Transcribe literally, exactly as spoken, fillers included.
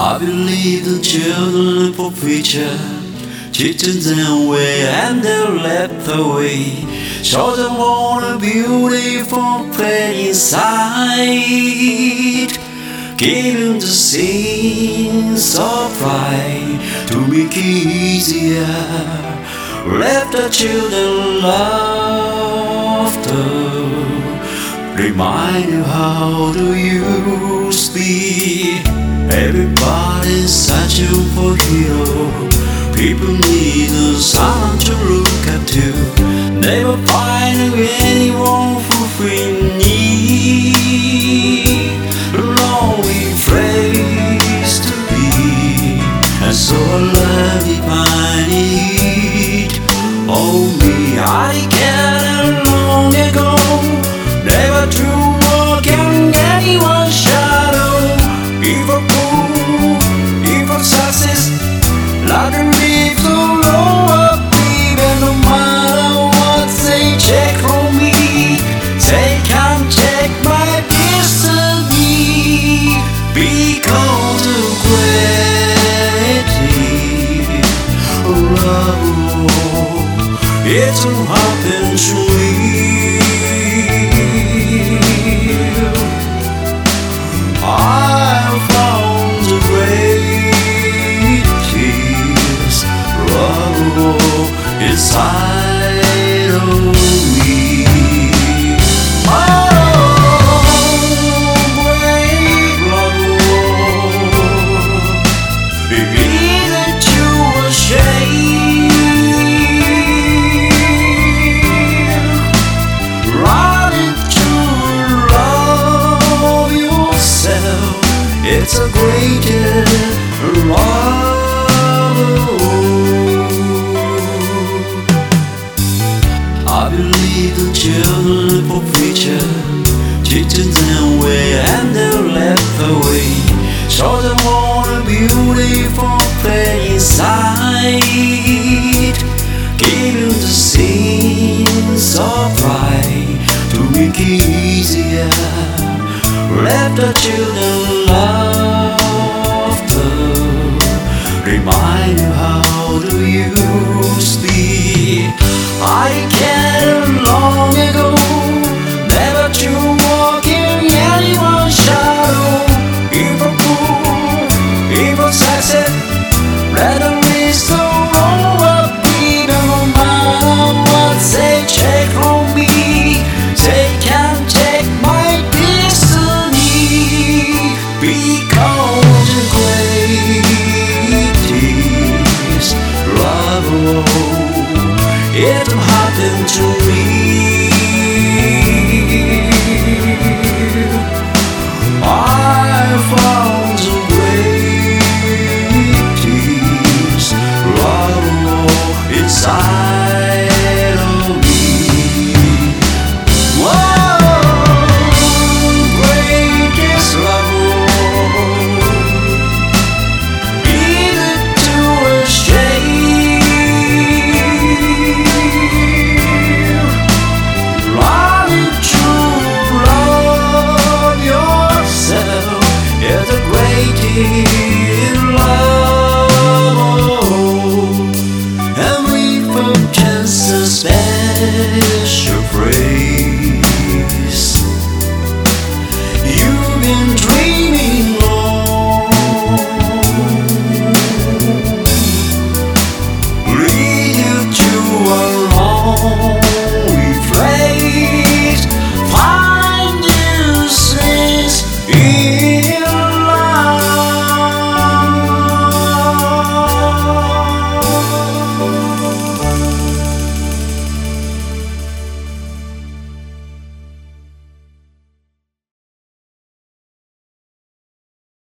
I believe the children for future, teaching them way and they left away. Show them all the beautiful play inside. Give them the scenes of pride to make it easier. Let the children laughter remind you how to use be. Everybody's searching for hero. People need someone to look up to. Never find anyone fulfilling need. Lonely place to be, and so love define it. Oh me, I can't long ago. Never to walk in anyone's shadow. Evil fool, evil success. Like a leaf to roll up, even no matter what they check from me. They can't check my destiny because of gravity. Oh, love, it's what happened to me. I found the greatest love inside of me. Oh, great love, isn't you ashamed? Running to love yourself, it's a greatest love. I believe the children for future, teaching them way and they left away. Show them all the beautiful play inside. Give them the scenes of pride to make it easier. Let the children laughter remind you how to use be. I came long ago, never to walk in anyone's shadow. Evil fool, evil success, let them list the wrong of even no matter what they check from me. They can't take my destiny because the greatest love of all, it happened to me. I found the greatest love of all inside of me. Whoa, greatest love of all, either to a shame. In love, and we from just a special praise. You've been